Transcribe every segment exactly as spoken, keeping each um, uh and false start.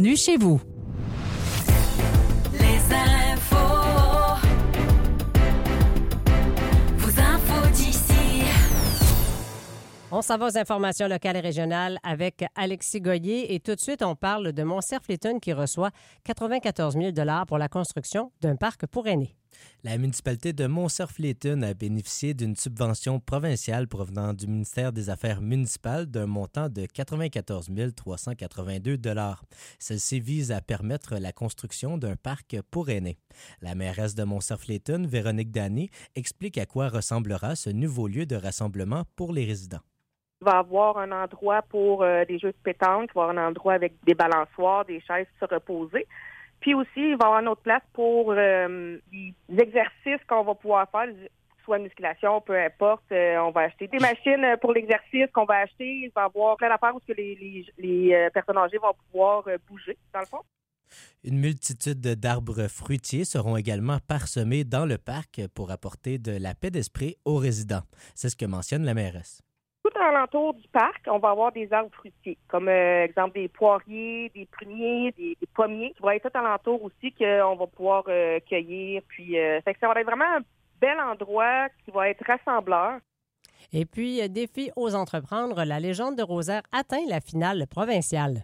Bienvenue chez vous. Les infos. Vos infos d'ici. On s'en va aux informations locales et régionales avec Alexis Goyer. Et tout de suite, on parle de Montcerf-Létune qui reçoit quatre-vingt-quatorze mille dollars pour la construction d'un parc pour aînés. La municipalité de Montcerf-Létune a bénéficié d'une subvention provinciale provenant du ministère des Affaires municipales d'un montant de quatre-vingt-quatorze mille trois cent quatre-vingt-deux dollars. Celle-ci vise à permettre la construction d'un parc pour aînés. La mairesse de Montcerf-Létune, Véronique Dany, explique à quoi ressemblera ce nouveau lieu de rassemblement pour les résidents. Il va y avoir un endroit pour euh, des jeux de pétanque, il va y avoir un endroit avec des balançoires, des chaises pour se reposer. Puis aussi, il va y avoir une autre place pour euh, les exercices qu'on va pouvoir faire, soit musculation, peu importe. Euh, on va acheter des machines pour l'exercice qu'on va acheter. Il va y avoir plein d'affaires où que les, les, les personnes âgées vont pouvoir euh, bouger, dans le fond. Une multitude d'arbres fruitiers seront également parsemés dans le parc pour apporter de la paix d'esprit aux résidents. C'est ce que mentionne la mairesse. Tout alentour du parc, on va avoir des arbres fruitiers, comme euh, exemple des poiriers, des pruniers, des, des pommiers, qui vont être tout alentour aussi qu'on va pouvoir euh, cueillir. Puis, euh, fait que ça va être vraiment un bel endroit qui va être rassembleur. Et puis, défi aux entreprendre, la Légende de Rosaire atteint la finale provinciale.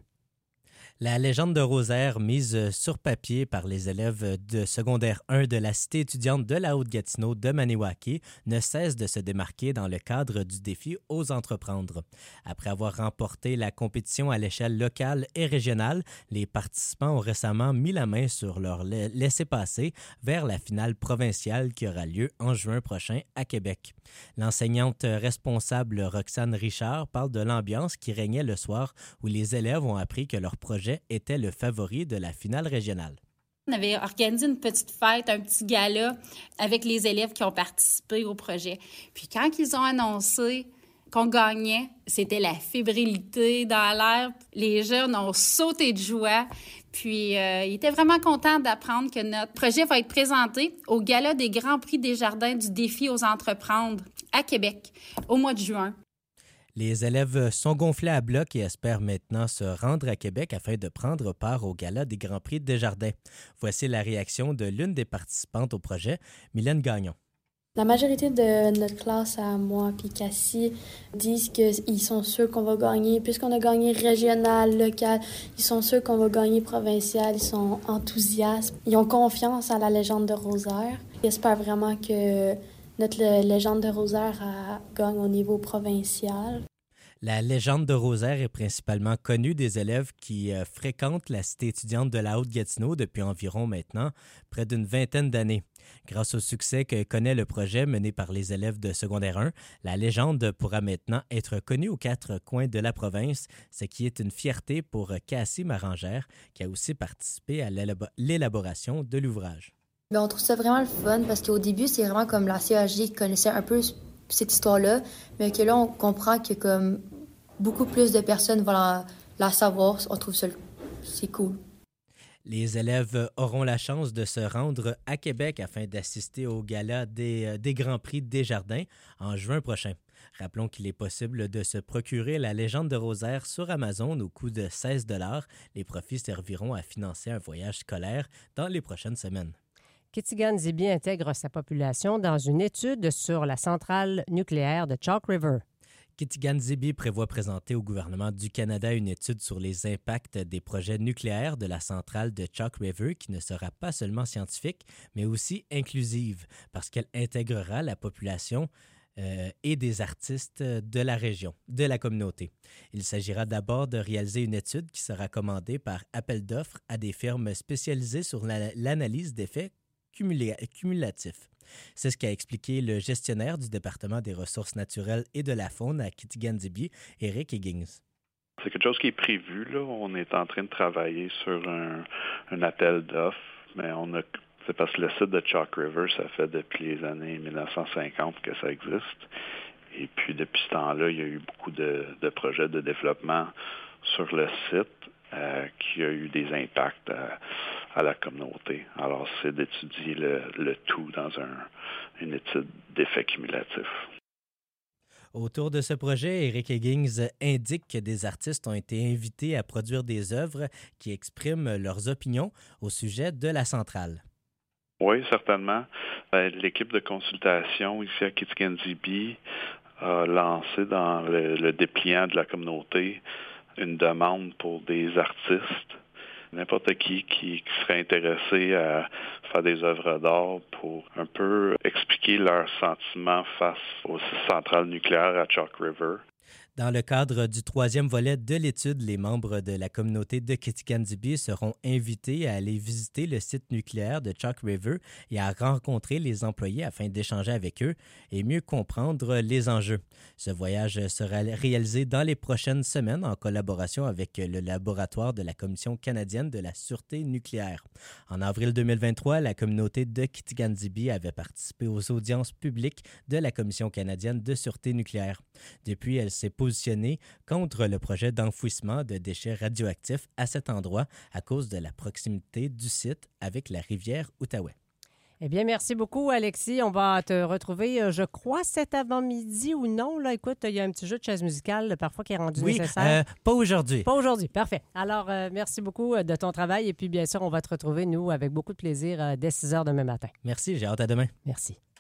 La Légende de Rosaire, mise sur papier par les élèves de secondaire un de la cité étudiante de la Haute-Gatineau de Maniwaki, ne cesse de se démarquer dans le cadre du défi aux entreprendre. Après avoir remporté la compétition à l'échelle locale et régionale, les participants ont récemment mis la main sur leur laissez-passer vers la finale provinciale qui aura lieu en juin prochain à Québec. L'enseignante responsable Roxane Richard parle de l'ambiance qui régnait le soir où les élèves ont appris que leur projet était le favori de la finale régionale. On avait organisé une petite fête, un petit gala avec les élèves qui ont participé au projet. Puis quand ils ont annoncé qu'on gagnait, c'était la fébrilité dans l'air. Les jeunes ont sauté de joie. Puis euh, ils étaient vraiment contents d'apprendre que notre projet va être présenté au Gala des Grands Prix des Jardins du défi aux entreprendre à Québec au mois de juin. Les élèves sont gonflés à bloc et espèrent maintenant se rendre à Québec afin de prendre part au Gala des Grands Prix des Jardins. Voici la réaction de l'une des participantes au projet, Mylène Gagnon. La majorité de notre classe, à moi et Cassie, disent qu'ils sont sûrs qu'on va gagner. Puisqu'on a gagné régional, local, ils sont sûrs qu'on va gagner provincial. Ils sont enthousiastes. Ils ont confiance à la Légende de Rosaire. J'espère vraiment que notre Légende de Rosaire gagne au niveau provincial. La Légende de Rosaire est principalement connue des élèves qui euh, fréquentent la cité étudiante de la Haute-Gatineau depuis environ maintenant près d'une vingtaine d'années. Grâce au succès que connaît le projet mené par les élèves de secondaire un, la légende pourra maintenant être connue aux quatre coins de la province, ce qui est une fierté pour Cassie Marangère, qui a aussi participé à l'élaboration de l'ouvrage. Bien, on trouve ça vraiment le fun parce qu'au début, c'est vraiment comme la C A G qui connaissait un peu cette histoire-là, mais que là, on comprend que comme beaucoup plus de personnes vont la, la savoir. On trouve ça, c'est cool. Les élèves auront la chance de se rendre à Québec afin d'assister au gala des, des Grands Prix des Jardins en juin prochain. Rappelons qu'il est possible de se procurer la Légende de Rosaire sur Amazon au coût de seize dollars. Les profits serviront à financer un voyage scolaire dans les prochaines semaines. Kitigan-Zibi intègre sa population dans une étude sur la centrale nucléaire de Chalk River. Kitigan-Zibi prévoit présenter au gouvernement du Canada une étude sur les impacts des projets nucléaires de la centrale de Chalk River qui ne sera pas seulement scientifique, mais aussi inclusive, parce qu'elle intégrera la population euh, et des artistes de la région, de la communauté. Il s'agira d'abord de réaliser une étude qui sera commandée par appel d'offres à des firmes spécialisées sur la, l'analyse d'effets cumula- cumulatifs. C'est ce qu'a expliqué le gestionnaire du département des ressources naturelles et de la faune à Kitigan-Zibi, Eric Higgins. C'est quelque chose qui est prévu, là. On est en train de travailler sur un, un appel d'offres, mais on a, c'est parce que le site de Chalk River, ça fait depuis les années dix-neuf cent cinquante que ça existe. Et puis depuis ce temps-là, il y a eu beaucoup de, de projets de développement sur le site euh, qui a eu des impacts à, à la communauté. Alors, c'est d'étudier le, le tout dans un, une étude d'effets cumulatifs. Autour de ce projet, Eric Higgins indique que des artistes ont été invités à produire des œuvres qui expriment leurs opinions au sujet de la centrale. Oui, certainement. L'équipe de consultation ici à Kitikandjibi a lancé dans le, le dépliant de la communauté une demande pour des artistes. N'importe qui, qui qui serait intéressé à faire des œuvres d'art pour un peu expliquer leurs sentiments face aux centrales nucléaires à Chalk River. Dans le cadre du troisième volet de l'étude, les membres de la communauté de Kitikandjibi seront invités à aller visiter le site nucléaire de Chalk River et à rencontrer les employés afin d'échanger avec eux et mieux comprendre les enjeux. Ce voyage sera réalisé dans les prochaines semaines en collaboration avec le laboratoire de la Commission canadienne de la sûreté nucléaire. En avril deux mille vingt-trois, la communauté de Kitikandjibi avait participé aux audiences publiques de la Commission canadienne de sûreté nucléaire. Depuis, elle s'est positionnée contre le projet d'enfouissement de déchets radioactifs à cet endroit à cause de la proximité du site avec la rivière Outaouais. Eh bien, merci beaucoup, Alexis. On va te retrouver, je crois, cet avant-midi ou non. Là, écoute, il y a un petit jeu de chaise musicale parfois qui est rendu oui, nécessaire. Euh, pas aujourd'hui. Pas aujourd'hui, parfait. Alors, euh, merci beaucoup de ton travail. Et puis, bien sûr, on va te retrouver, nous, avec beaucoup de plaisir, euh, dès six heures demain matin. Merci, j'ai hâte à demain. Merci.